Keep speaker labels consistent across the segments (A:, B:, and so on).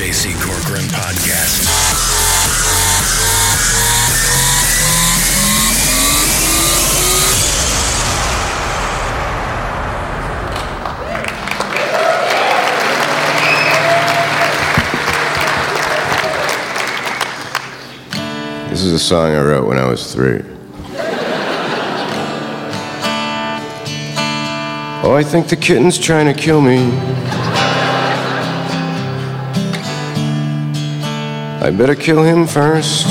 A: J.C. Corcoran Podcast.
B: This is a song I wrote when I was 3. Oh, I think the kitten's trying to kill me. I better kill him first.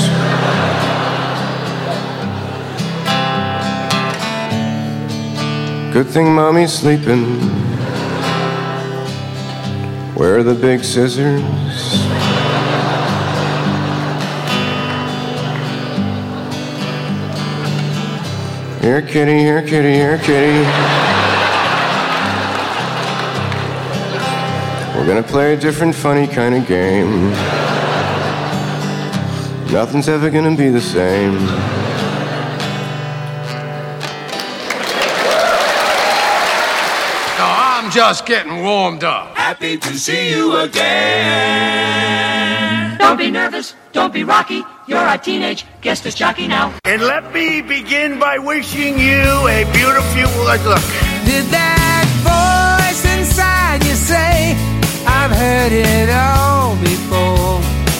B: Good thing Mommy's sleeping. Where are the big scissors? Here, kitty, here, kitty, here, kitty. We're gonna play a different funny kind of game. Nothing's ever gonna be the same.
C: No, I'm just getting warmed up.
D: Happy to see you again.
E: Don't be nervous, don't be rocky. You're a teenage guest as jockey now.
F: And let me begin by wishing you a beautiful look.
G: Did that voice inside you say, I've heard it all before?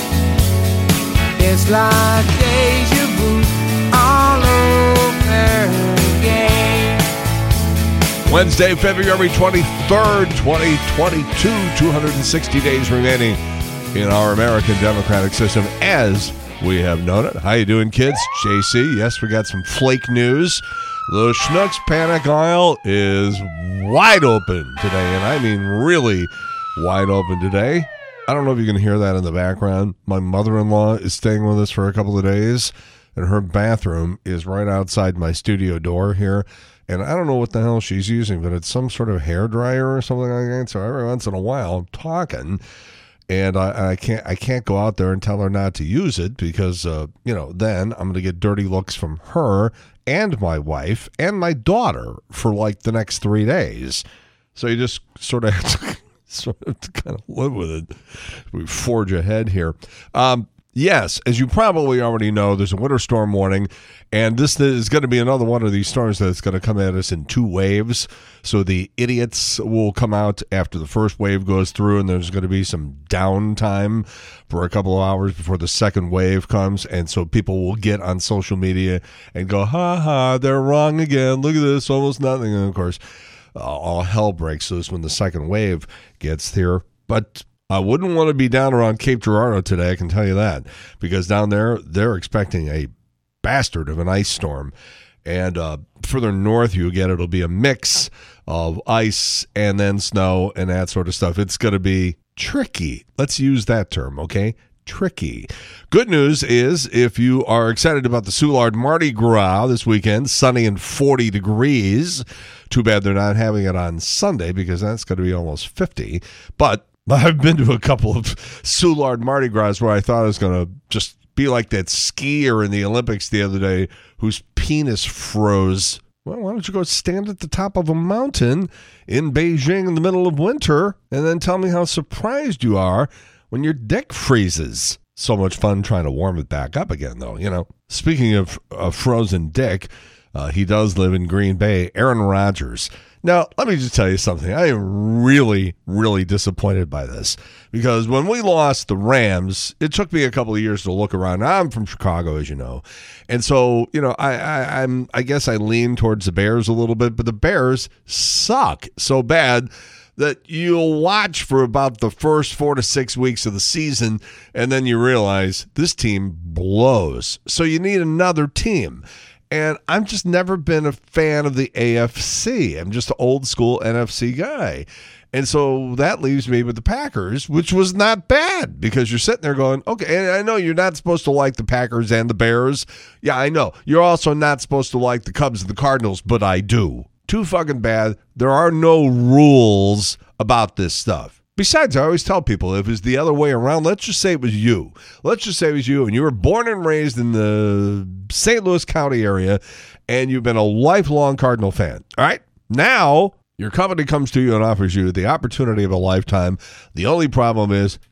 G: It's like deja vu all over again.
H: Wednesday, February 23rd, 2022, 260 days remaining in our American democratic system as we have known it. How you doing, kids? JC. Yes, we got some flake news. The Schnucks Panic Aisle is wide open today, and I mean really wide open today. I don't know if you can hear that in the background. My mother-in-law is staying with us for a couple of days, and her bathroom is right outside my studio door here. And I don't know what the hell she's using, but it's some sort of hair dryer or something like that. So every once in a while, I'm talking, and I can't go out there and tell her not to use it because then I'm going to get dirty looks from her and my wife and my daughter for like the next 3 days. So you just sort of have to kind of live with it. We forge ahead here. Yes, as you probably already know, there's a winter storm warning, and this is going to be another one of these storms that's going to come at us in 2 waves. So the idiots will come out after the first wave goes through, and there's going to be some downtime for a couple of hours before the second wave comes. And so people will get on social media and go, ha ha, they're wrong again. Look at this, almost nothing. And of course, all hell breaks loose when the second wave gets here. But I wouldn't want to be down around Cape Girardeau today, I can tell you that, because down there, they're expecting a bastard of an ice storm. And further north you get, it'll be a mix of ice and then snow and that sort of stuff. It's going to be tricky. Let's use that term, okay? Tricky. Good news is if you are excited about the Soulard Mardi Gras this weekend, sunny and 40 degrees. Too bad they're not having it on Sunday because that's going to be almost 50. But I've been to a couple of Soulard Mardi Gras where I thought it was going to just be like that skier in the Olympics the other day whose penis froze. Well, why don't you go stand at the top of a mountain in Beijing in the middle of winter and then tell me how surprised you are when your dick freezes. So much fun trying to warm it back up again, though, you know. Speaking of a frozen dick, he does live in Green Bay, Aaron Rodgers. Now, let me just tell you something. I am really, really disappointed by this because when we lost the Rams, it took me a couple of years to look around. I'm from Chicago, as you know. And so, I guess I lean towards the Bears a little bit, but the Bears suck so bad that you'll watch for about the first 4 to 6 weeks of the season, and then you realize this team blows. So you need another team. And I've just never been a fan of the AFC. I'm just an old school NFC guy. And so that leaves me with the Packers, which was not bad because you're sitting there going, okay, and I know you're not supposed to like the Packers and the Bears. Yeah, I know. You're also not supposed to like the Cubs and the Cardinals, but I do. Too fucking bad. There are no rules about this stuff. Besides, I always tell people, if it's the other way around, let's just say it was you. Let's just say it was you, and you were born and raised in the St. Louis County area, and you've been a lifelong Cardinal fan. All right? Now, your company comes to you and offers you the opportunity of a lifetime. The only problem is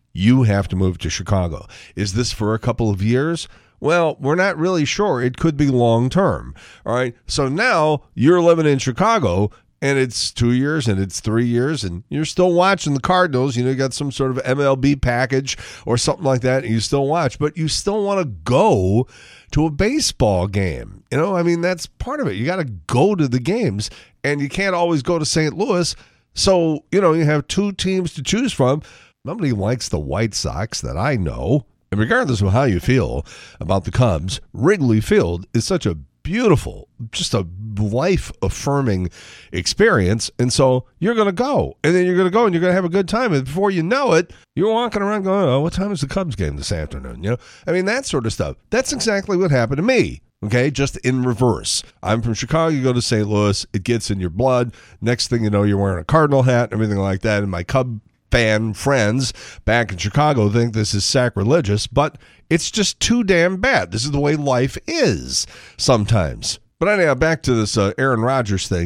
H: you have to move to Chicago. Is this for a couple of years? Well, we're not really sure. It could be long term. All right. So now you're living in Chicago, and it's 2 years and it's 3 years, and you're still watching the Cardinals. You got some sort of MLB package or something like that, and you still watch, but you still want to go to a baseball game. That's part of it. You got to go to the games, and you can't always go to St. Louis. So, you have two teams to choose from. Nobody likes the White Sox that I know. And regardless of how you feel about the Cubs, Wrigley Field is such a beautiful, just a life-affirming experience. And so you're going to go. And then you're going to go and you're going to have a good time. And before you know it, you're walking around going, oh, what time is the Cubs game this afternoon? That sort of stuff. That's exactly what happened to me. Okay, just in reverse. I'm from Chicago, you go to St. Louis, it gets in your blood. Next thing you know, you're wearing a Cardinal hat and everything like that. And my Cub fan friends back in Chicago think this is sacrilegious, but it's just too damn bad. This is the way life is sometimes. But anyhow, back to this Aaron Rodgers thing.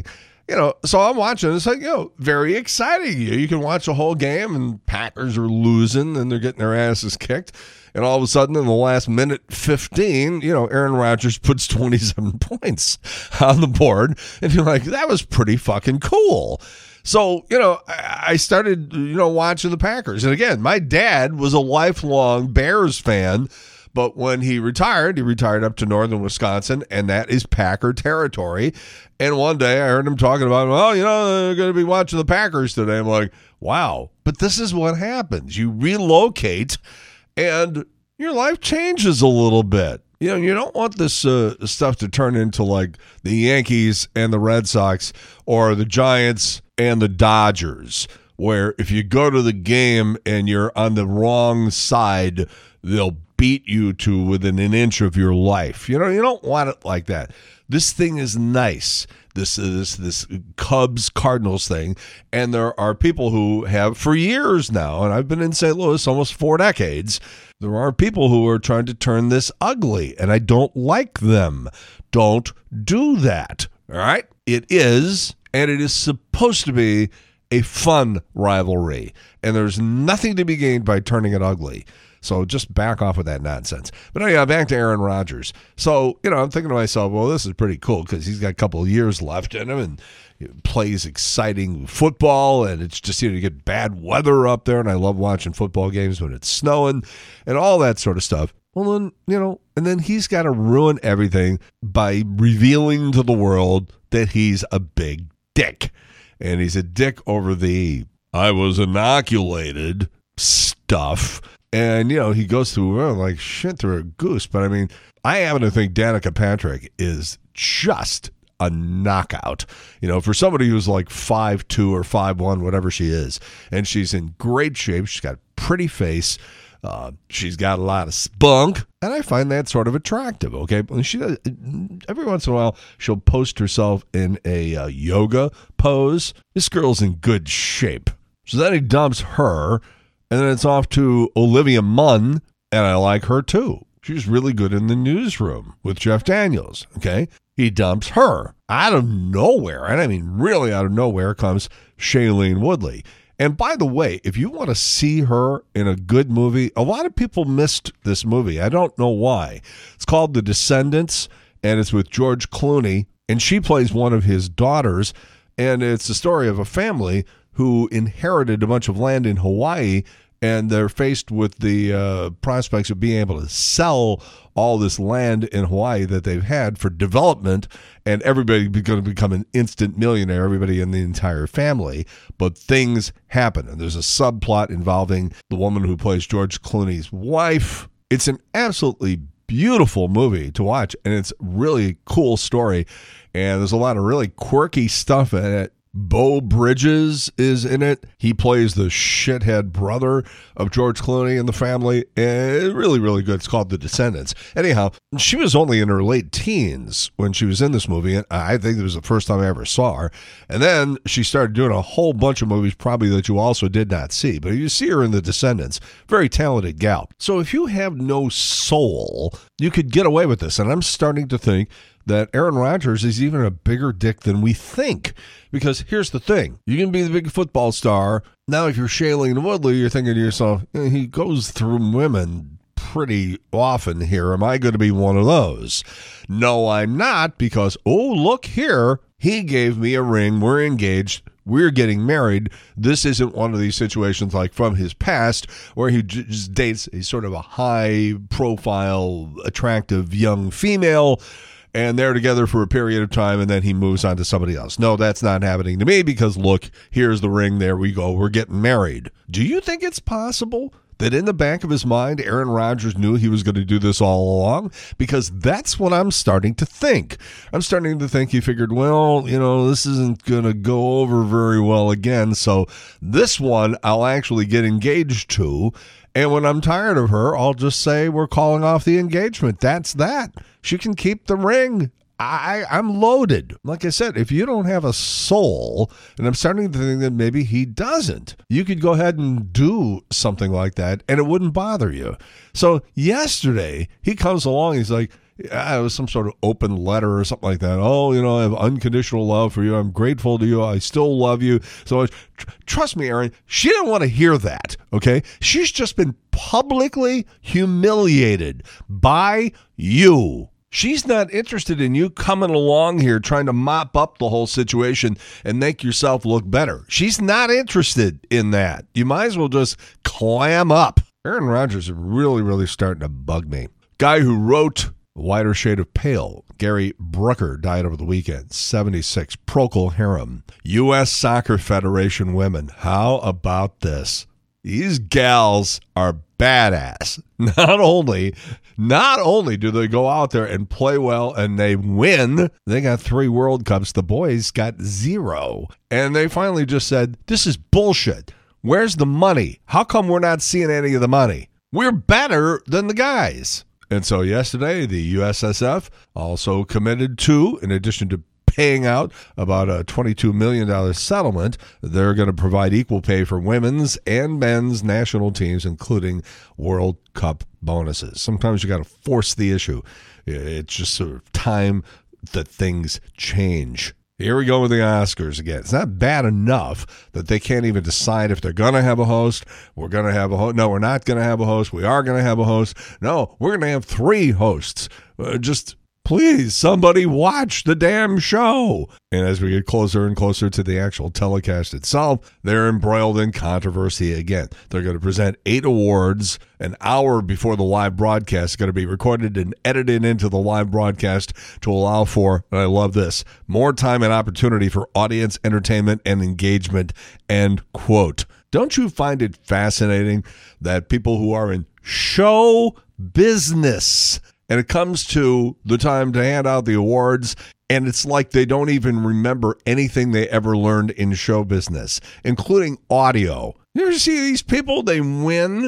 H: So I'm watching. It's like, very exciting. You can watch a whole game, and Packers are losing, and they're getting their asses kicked. And all of a sudden, in the last minute 15, Aaron Rodgers puts 27 points on the board. And you're like, that was pretty fucking cool. So, I started, watching the Packers. And again, my dad was a lifelong Bears fan. But when he retired up to northern Wisconsin, and that is Packer territory. And one day I heard him talking about, they're going to be watching the Packers today. I'm like, wow. But this is what happens. You relocate, and your life changes a little bit. You don't want this stuff to turn into like the Yankees and the Red Sox or the Giants and the Dodgers, where if you go to the game and you're on the wrong side, they'll beat you to within an inch of your life. You don't want it like that. This thing is nice. This Cubs Cardinals thing, and there are people who have for years now, and I've been in St. Louis almost 4 decades. There are people who are trying to turn this ugly, and I don't like them. Don't do that. All right? It is, and it is supposed to be a fun rivalry, and there's nothing to be gained by turning it ugly. So just back off with that nonsense. But anyhow, back to Aaron Rodgers. So, I'm thinking to myself, well, this is pretty cool because he's got a couple of years left in him and he plays exciting football, and it's just, you get bad weather up there, and I love watching football games when it's snowing and all that sort of stuff. Well, then, and then he's got to ruin everything by revealing to the world that he's a big dick. And he's a dick over the I was inoculated stuff. And, he goes through like shit through a goose. But, I happen to think Danica Patrick is just a knockout. For somebody who's like 5'2" or 5'1", whatever she is. And she's in great shape. She's got a pretty face. She's got a lot of spunk. And I find that sort of attractive, okay? She does, every once in a while, she'll post herself in a yoga pose. This girl's in good shape. So then he dumps her. And then it's off to Olivia Munn, and I like her too. She's really good in the newsroom with Jeff Daniels, okay? He dumps her. Out of nowhere, and really out of nowhere, comes Shailene Woodley. And by the way, if you want to see her in a good movie, a lot of people missed this movie. I don't know why. It's called The Descendants, and it's with George Clooney, and she plays one of his daughters, and it's the story of a family who inherited a bunch of land in Hawaii, and they're faced with the prospects of being able to sell all this land in Hawaii that they've had for development, and everybody's going to become an instant millionaire, everybody in the entire family. But things happen, and there's a subplot involving the woman who plays George Clooney's wife. It's an absolutely beautiful movie to watch, and it's really a cool story, and there's a lot of really quirky stuff in it. Beau Bridges is in it. He plays the shithead brother of George Clooney in the family. And really, really good. It's called The Descendants. Anyhow, she was only in her late teens when she was in this movie. And I think it was the first time I ever saw her. And then she started doing a whole bunch of movies probably that you also did not see. But you see her in The Descendants. Very talented gal. So if you have no soul, you could get away with this. And I'm starting to think that Aaron Rodgers is even a bigger dick than we think. Because here's the thing. You can be the big football star Now, if you're Shailene Woodley, you're thinking to yourself, he goes through women pretty often here. Am I going to be one of those? No, I'm not, because, oh, look here. He gave me a ring. We're engaged. We're getting married. This isn't one of these situations like from his past where he just dates a sort of a high-profile, attractive young female, and they're together for a period of time, and then he moves on to somebody else. No, that's not happening to me because, look, here's the ring. There we go. We're getting married. Do you think it's possible that in the back of his mind, Aaron Rodgers knew he was going to do this all along? Because that's what I'm starting to think. I'm starting to think he figured, well, this isn't going to go over very well again, so this one I'll actually get engaged to, and when I'm tired of her, I'll just say we're calling off the engagement. That's that. She can keep the ring. I'm loaded. Like I said, if you don't have a soul, and I'm starting to think that maybe he doesn't, you could go ahead and do something like that, and it wouldn't bother you. So yesterday, he comes along, he's like, it was some sort of open letter or something like that. Oh, I have unconditional love for you. I'm grateful to you. I still love you so much. Trust me, Aaron, she didn't want to hear that, okay? She's just been publicly humiliated by you. She's not interested in you coming along here trying to mop up the whole situation and make yourself look better. She's not interested in that. You might as well just clam up. Aaron Rodgers is really, really starting to bug me. Guy who wrote A Whiter Shade of Pale, Gary Brooker, died over the weekend, 76. Procol Harum. U.S. Soccer Federation women. How about this? These gals are badass. Not only do they go out there and play well and they win, they got 3 World Cups. The boys got 0. And they finally just said, this is bullshit. Where's the money? How come we're not seeing any of the money? We're better than the guys. And so yesterday, the USSF also committed to, in addition to paying out about a $22 million settlement, they're going to provide equal pay for women's and men's national teams, including World Cup bonuses. Sometimes you got to force the issue. It's just sort of time that things change. Here we go with the Oscars again. It's not bad enough that they can't even decide if they're going to have a host. We're going to have a host. No, we're not going to have a host. We are going to have a host. No, we're going to have 3 hosts. Please, somebody watch the damn show. And as we get closer and closer to the actual telecast itself, they're embroiled in controversy again. They're going to present 8 awards an hour before the live broadcast. It's going to be recorded and edited into the live broadcast to allow for, and I love this, more time and opportunity for audience entertainment and engagement, end quote. Don't you find it fascinating that people who are in show business, and it comes to the time to hand out the awards, and it's like they don't even remember anything they ever learned in show business, including audio. You ever see these people? They win,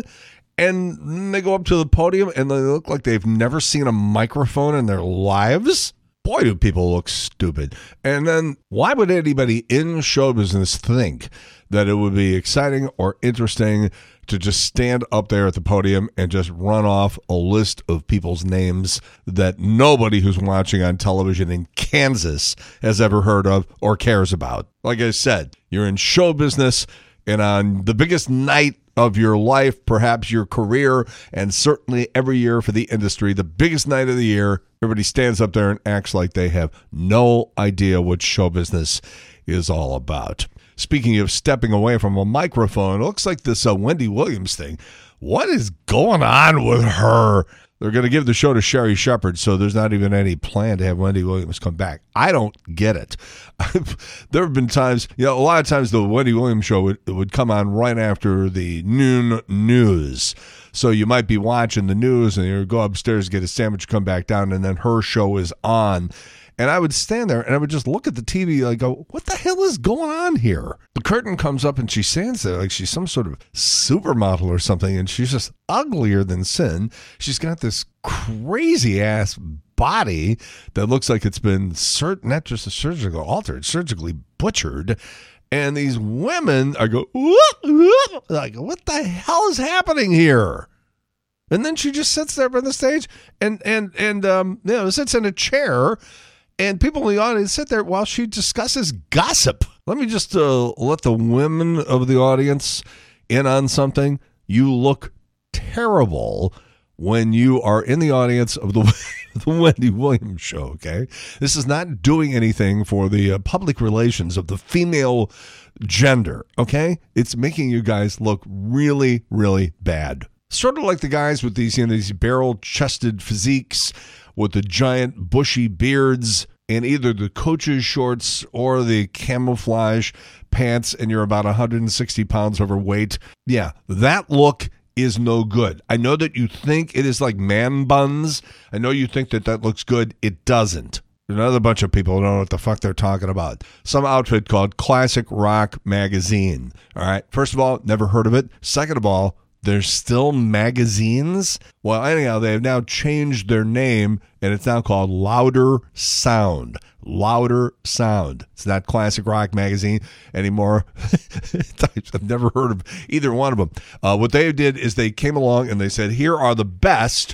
H: and they go up to the podium, and they look like they've never seen a microphone in their lives. Boy, do people look stupid. And then why would anybody in show business think that it would be exciting or interesting to just stand up there at the podium and just run off a list of people's names that nobody who's watching on television in Kansas has ever heard of or cares about? Like I said, you're in show business, and on the biggest night of your life, perhaps your career, and certainly every year for the industry, the biggest night of the year, everybody stands up there and acts like they have no idea what show business is all about. Speaking of stepping away from a microphone, it looks like this Wendy Williams thing. What is going on with her? They're going to give the show to Sherry Shepherd, so there's not even any plan to have Wendy Williams come back. I don't get it. There have been times, a lot of times the Wendy Williams show would come on right after the noon news. So you might be watching the news and you go upstairs, get a sandwich, come back down, and then her show is on. And I would stand there and I would just look at the TV and go, what the hell is going on here? The curtain comes up and she stands there like she's some sort of supermodel or something, and she's just uglier than sin. She's got this crazy ass body that looks like it's been not just surgically altered, surgically butchered. And these women are like, what the hell is happening here? And then she just sits there on the stage and sits in a chair. And people in the audience sit there while she discusses gossip. Let me just let the women of the audience in on something. You look terrible when you are in the audience of the Wendy Williams show, okay? This is not doing anything for the public relations of the female gender, okay? It's making you guys look really, really bad. Sort of like the guys with these, these barrel-chested physiques with the giant bushy beards in either the coach's shorts or the camouflage pants, and you're about 160 pounds overweight. Yeah, that look is no good. I know that you think it is like man buns. I know you think that looks good. It doesn't. Another bunch of people don't know what the fuck they're talking about. Some outfit called Classic Rock Magazine. All right. First of all, never heard of it. Second of all, there's still magazines? Well, anyhow, they have now changed their name, and it's now called Louder Sound. Louder Sound. It's not Classic Rock Magazine anymore. I've never heard of either one of them. What they did is they came along and they said, here are the best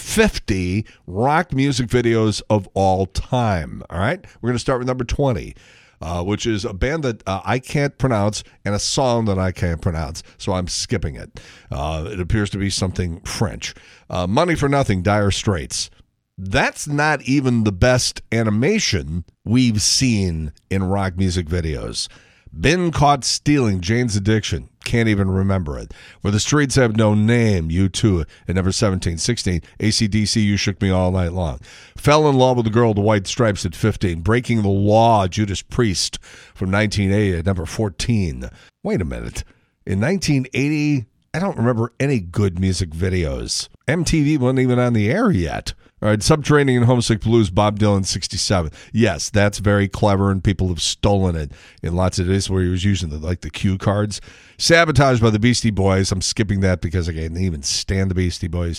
H: 50 rock music videos of all time. All right? We're going to start with number 20. Which is a band that I can't pronounce and a song that I can't pronounce, so I'm skipping it. It appears to be something French. Money for Nothing, Dire Straits. That's not even the best animation we've seen in rock music videos. Been Caught Stealing, Jane's Addiction. Can't even remember it. Where the Streets Have No Name, U2 at number 17. 16, AC/DC, You Shook Me All Night Long. Fell in Love with the Girl with the White Stripes at 15. Breaking the Law, Judas Priest from 1980 at number 14. Wait a minute. In 1980, I don't remember any good music videos. MTV wasn't even on the air yet. All right, Subterranean Homesick Blues, Bob Dylan, 67. Yes, that's very clever, and people have stolen it in lots of days where he was using the cue cards. Sabotage by the Beastie Boys. I'm skipping that because I can't even stand the Beastie Boys.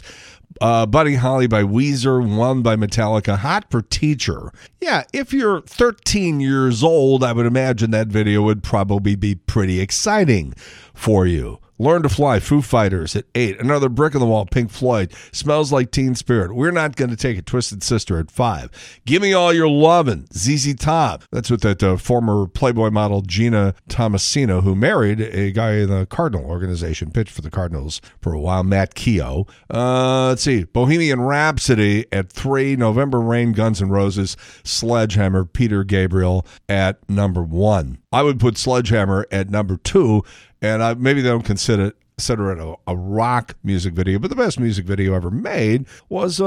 H: Buddy Holly by Weezer, One by Metallica. Hot for Teacher. Yeah, if you're 13 years old, I would imagine that video would probably be pretty exciting for you. Learn to Fly, Foo Fighters at 8. Another Brick in the Wall, Pink Floyd. Smells Like Teen Spirit. We're Not Going to Take It, Twisted Sister at 5. Give Me All Your Lovin', ZZ Top. That's with that former Playboy model Gina Tomasino, who married a guy in the Cardinal organization, pitched for the Cardinals for a while, Matt Keogh. Let's see, Bohemian Rhapsody at 3. November Rain, Guns N' Roses. Sledgehammer, Peter Gabriel at number 1. I would put Sledgehammer at number 2. And maybe they don't consider it a rock music video, but the best music video ever made was,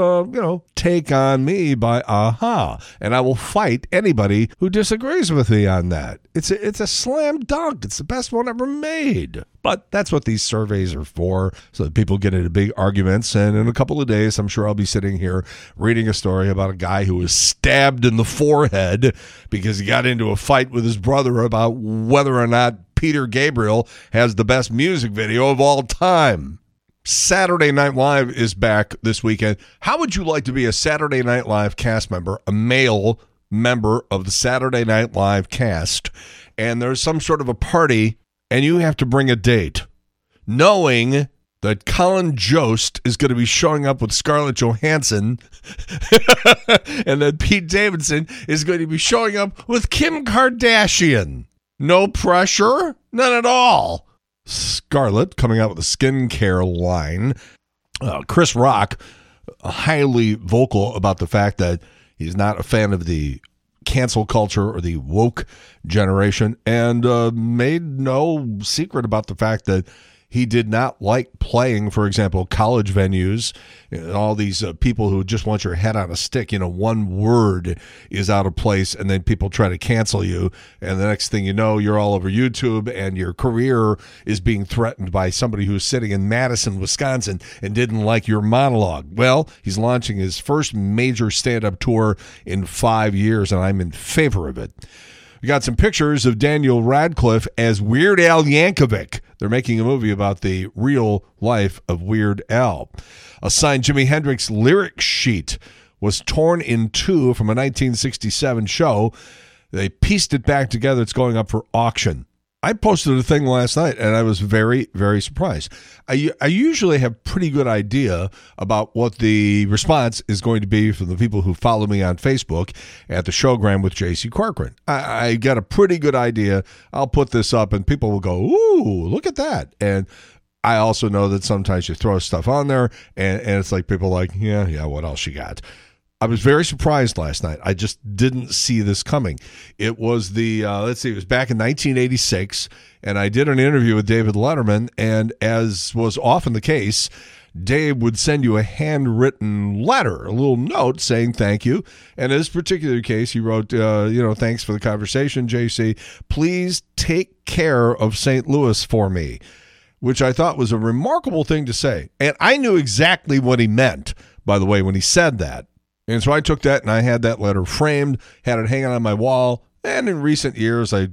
H: Take On Me by A-ha. And I will fight anybody who disagrees with me on that. It's a slam dunk. It's the best one ever made. But that's what these surveys are for, so that people get into big arguments. And in a couple of days, I'm sure I'll be sitting here reading a story about a guy who was stabbed in the forehead because he got into a fight with his brother about whether or not Peter Gabriel has the best music video of all time. Saturday Night Live is back this weekend. How would you like to be a Saturday Night Live cast member, a male member of the Saturday Night Live cast, and there's some sort of a party, and you have to bring a date, knowing that Colin Jost is going to be showing up with Scarlett Johansson and that Pete Davidson is going to be showing up with Kim Kardashian. No pressure? None at all. Scarlett coming out with a skincare line. Chris Rock, highly vocal about the fact that he's not a fan of the cancel culture or the woke generation, and made no secret about the fact that he did not like playing, for example, college venues, all these people who just want your head on a stick. One word is out of place, and then people try to cancel you, and the next thing you know, you're all over YouTube, and your career is being threatened by somebody who's sitting in Madison, Wisconsin, and didn't like your monologue. Well, he's launching his first major stand-up tour in 5 years, and I'm in favor of it. We got some pictures of Daniel Radcliffe as Weird Al Yankovic. They're making a movie about the real life of Weird Al. A signed Jimi Hendrix lyric sheet was torn in two from a 1967 show. They pieced it back together. It's going up for auction. I posted a thing last night, and I was very, very surprised. I usually have pretty good idea about what the response is going to be from the people who follow me on Facebook at the Showgram with J.C. Corcoran. I got a pretty good idea. I'll put this up, and people will go, ooh, look at that. And I also know that sometimes you throw stuff on there, and it's like people are like, yeah, what else you got? I was very surprised last night. I just didn't see this coming. It was it was back in 1986, and I did an interview with David Letterman, and as was often the case, Dave would send you a handwritten letter, a little note saying thank you. And in this particular case, he wrote, thanks for the conversation, JC. Please take care of St. Louis for me, which I thought was a remarkable thing to say. And I knew exactly what he meant, by the way, when he said that. And so I took that and I had that letter framed, had it hanging on my wall. And in recent years, I,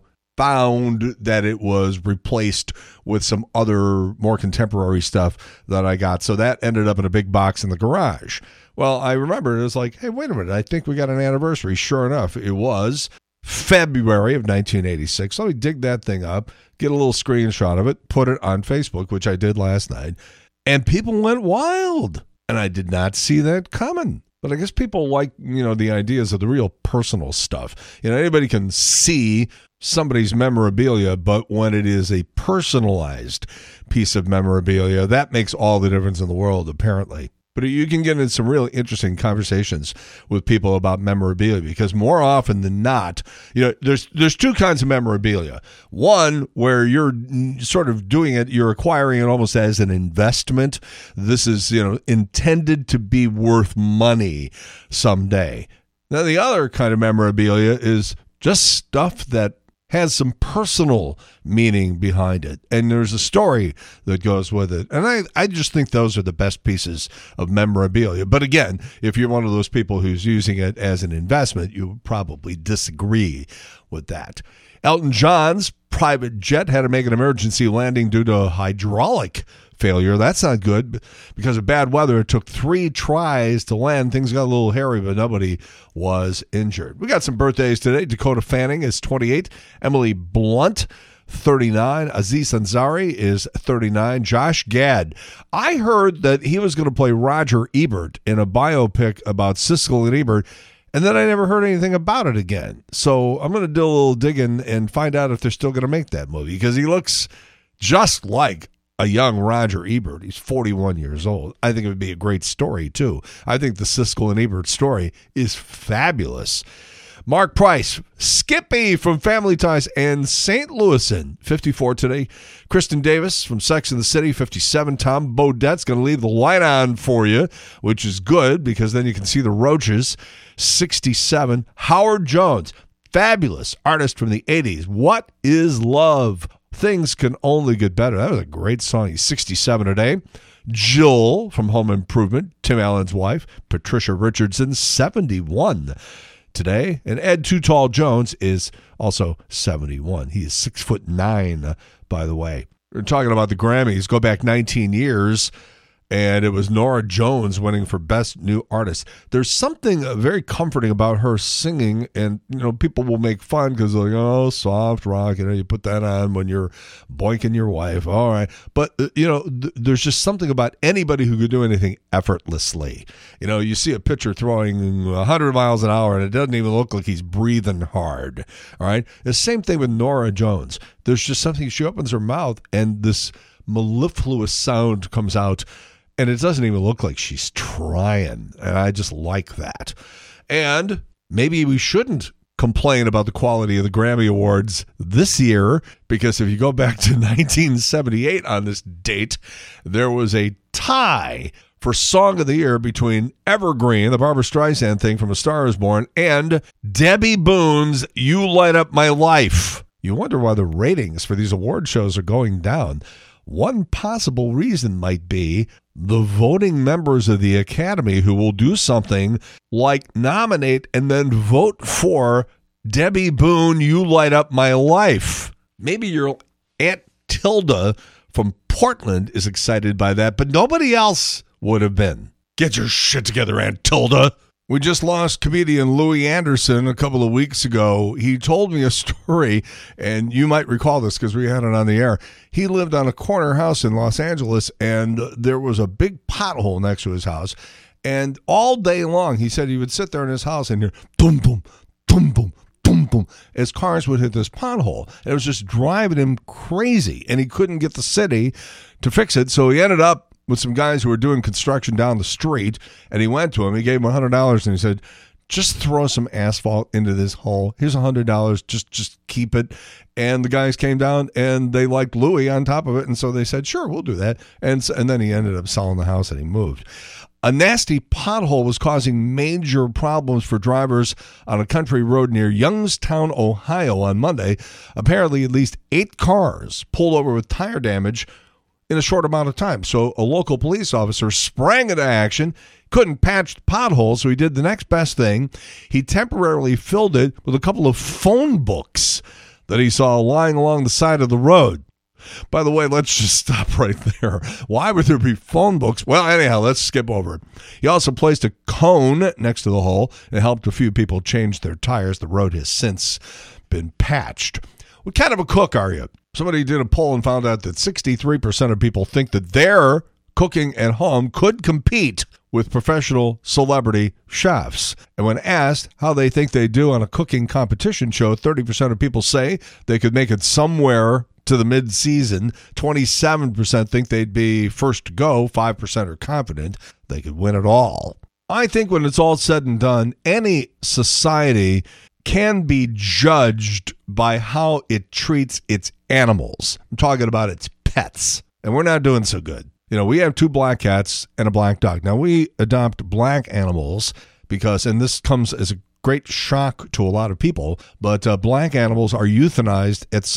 H: found that it was replaced with some other more contemporary stuff that I got. So that ended up in a big box in the garage. Well, I remember it was like, hey, wait a minute. I think we got an anniversary. Sure enough, it was February of 1986. So I dig that thing up, get a little screenshot of it, put it on Facebook, which I did last night. And people went wild. And I did not see that coming. But I guess people like, the ideas of the real personal stuff. Anybody can see somebody's memorabilia, but when it is a personalized piece of memorabilia, that makes all the difference in the world, apparently. But you can get into some really interesting conversations with people about memorabilia because more often than not, there's two kinds of memorabilia. One where you're sort of doing it, you're acquiring it almost as an investment. This is, intended to be worth money someday. Now, the other kind of memorabilia is just stuff that has some personal meaning behind it. And there's a story that goes with it. And I just think those are the best pieces of memorabilia. But again, if you're one of those people who's using it as an investment, you would probably disagree with that. Elton John's private jet had to make an emergency landing due to hydraulic failure. That's not good because of bad weather. It took 3 tries to land. Things got a little hairy, but nobody was injured. We got some birthdays today. Dakota Fanning is 28. Emily Blunt, 39. Aziz Ansari is 39. Josh Gad. I heard that he was going to play Roger Ebert in a biopic about Siskel and Ebert, and then I never heard anything about it again. So I'm going to do a little digging and find out if they're still going to make that movie because he looks just like a young Roger Ebert. He's 41 years old. I think it would be a great story, too. I think the Siskel and Ebert story is fabulous. Mark Price, Skippy from Family Ties, and St. Louisan, 54 today. Kristen Davis from Sex and the City, 57. Tom Bodette's going to leave the light on for you, which is good because then you can see the roaches, 67. Howard Jones, fabulous artist from the 80s. What is Love? Things Can Only Get Better. That was a great song. He's 67 today. Jill from Home Improvement, Tim Allen's wife. Patricia Richardson, 71 today. And Ed Too Tall Jones is also 71. He is 6'9", by the way. We're talking about the Grammys. Go back 19 years. And it was Norah Jones winning for Best New Artist. There's something very comforting about her singing, and people will make fun because they're like, oh, soft rock, you put that on when you're boinking your wife. All right. But, there's just something about anybody who could do anything effortlessly. You see a pitcher throwing 100 miles an hour, and it doesn't even look like he's breathing hard. All right. The same thing with Norah Jones. There's just something, she opens her mouth, and this mellifluous sound comes out. And it doesn't even look like she's trying. And I just like that. And maybe we shouldn't complain about the quality of the Grammy Awards this year, because if you go back to 1978 on this date, there was a tie for Song of the Year between Evergreen, the Barbra Streisand thing from A Star Is Born, and Debbie Boone's You Light Up My Life. You wonder why the ratings for these award shows are going down. One possible reason might be the voting members of the Academy who will do something like nominate and then vote for Debbie Boone, You Light Up My Life. Maybe your Aunt Tilda from Portland is excited by that, but nobody else would have been. Get your shit together, Aunt Tilda. We just lost comedian Louis Anderson a couple of weeks ago. He told me a story, and you might recall this because we had it on the air. He lived on a corner house in Los Angeles, and there was a big pothole next to his house. And all day long, he said he would sit there in his house and hear boom, boom, boom, boom, boom, boom, as cars would hit this pothole. It was just driving him crazy, and he couldn't get the city to fix it, so he ended up with some guys who were doing construction down the street, and he went to him. He gave him $100, and he said, just throw some asphalt into this hole. Here's $100. Just keep it. And the guys came down, and they liked Louis on top of it, and so they said, sure, we'll do that. And then he ended up selling the house, and he moved. A nasty pothole was causing major problems for drivers on a country road near Youngstown, Ohio on Monday. Apparently, at least 8 cars pulled over with tire damage in a short amount of time. So a local police officer sprang into action, couldn't patch the pothole, so he did the next best thing. He temporarily filled it with a couple of phone books that he saw lying along the side of the road. By the way, let's just stop right there. Why would there be phone books? Well, anyhow, let's skip over it. He also placed a cone next to the hole and helped a few people change their tires. The road has since been patched. What kind of a cook are you? Somebody did a poll and found out that 63% of people think that their cooking at home could compete with professional celebrity chefs. And when asked how they think they do on a cooking competition show, 30% of people say they could make it somewhere to the mid-season. 27% think they'd be first to go. 5% are confident they could win it all. I think when it's all said and done, any society can be judged by how it treats its animals. I'm talking about its pets. And we're not doing so good. You know, we have 2 black cats and a black dog. Now, we adopt black animals because, and this comes as a great shock to a lot of people, but black animals are euthanized. It's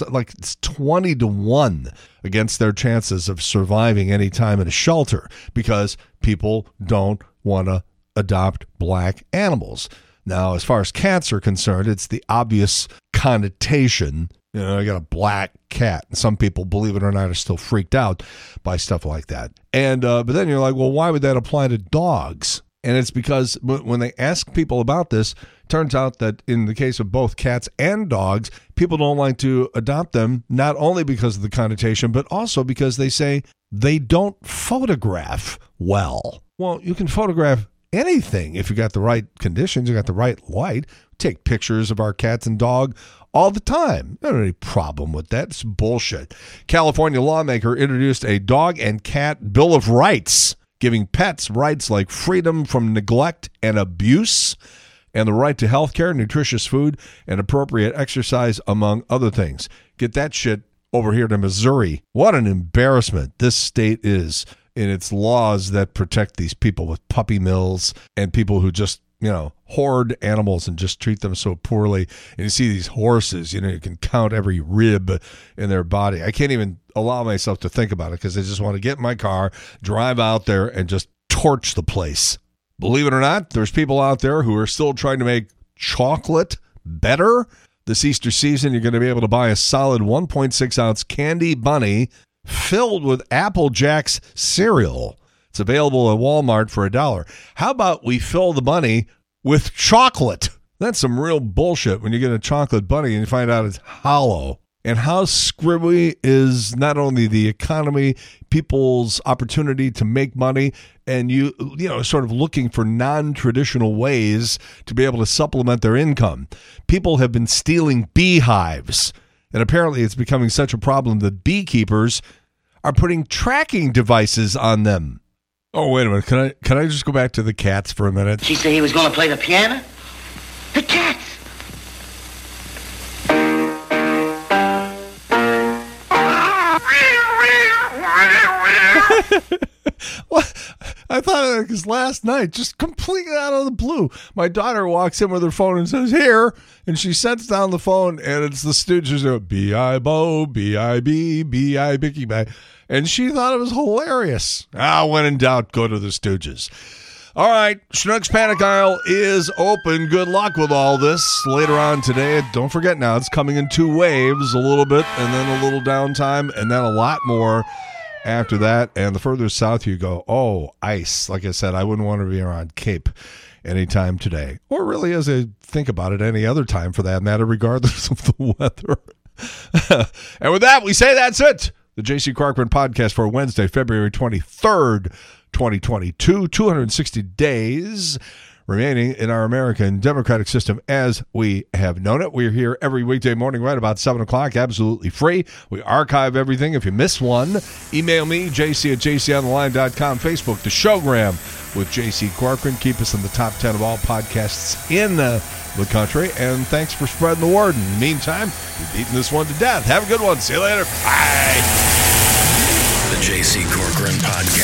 H: 20-1 against their chances of surviving any time in a shelter because people don't want to adopt black animals. Now, as far as cats are concerned, it's the obvious connotation. You know, I got a black cat. And some people, believe it or not, are still freaked out by stuff like that. And but then you're like, well, why would that apply to dogs? And it's because when they ask people about this, it turns out that in the case of both cats and dogs, people don't like to adopt them, not only because of the connotation, but also because they say they don't photograph well. Well, you can photograph anything if you got the right conditions, you got the right light. Take pictures of our cats and dog all the time. I don't have any problem with that. It's bullshit. California lawmaker introduced a dog and cat Bill of Rights, giving pets rights like freedom from neglect and abuse and the right to health care, nutritious food, and appropriate exercise, among other things. Get that shit over here to Missouri. What an embarrassment this state is in its laws that protect these people with puppy mills and people who just, you know, hoard animals and just treat them so poorly. And you see these horses, you know, you can count every rib in their body. I can't even allow myself to think about it because I just want to get in my car, drive out there, and just torch the place. Believe it or not, there's people out there who are still trying to make chocolate better. This Easter season, you're going to be able to buy a solid 1.6-ounce candy bunny filled with Apple Jacks cereal. It's available at Walmart for $1. How about we fill the bunny with chocolate? That's some real bullshit when you get a chocolate bunny and you find out it's hollow. And how screwy is not only the economy, people's opportunity to make money, and you know, sort of looking for non-traditional ways to be able to supplement their income. People have been stealing beehives, and apparently it's becoming such a problem that beekeepers are putting tracking devices on them. Oh, wait a minute. Can I just go back to the cats for a minute?
E: She said he was going to play the piano? The cats!
H: Well, I thought because last night, just completely out of the blue, my daughter walks in with her phone and says, "Here," and she sets down the phone, and it's the Stooges, B-I-Bo, B-I-B, B-I-Bicky-Bye, and she thought it was hilarious. When in doubt, go to the Stooges. All right, Schnucks Panic Aisle is open. Good luck with all this later on today. Don't forget now, it's coming in 2 waves, a little bit, and then a little downtime, and then a lot more after that. And the further south you go, ice. Like I said, I wouldn't want to be around Cape anytime today. Or really, as I think about it, any other time for that matter, regardless of the weather. And with that, we say that's it. The J.C. Corcoran Podcast for Wednesday, February 23rd, 2022. 260 days remaining in our American democratic system as we have known it. We're here every weekday morning right about 7 o'clock, absolutely free. We archive everything. If you miss one, email me, jc@jconline.com, Facebook, The Showgram with J.C. Corcoran. Keep us in the top 10 of all podcasts in the country, and thanks for spreading the word. In the meantime, you're beating this one to death. Have a good one. See you later. Bye.
A: The J.C. Corcoran Podcast.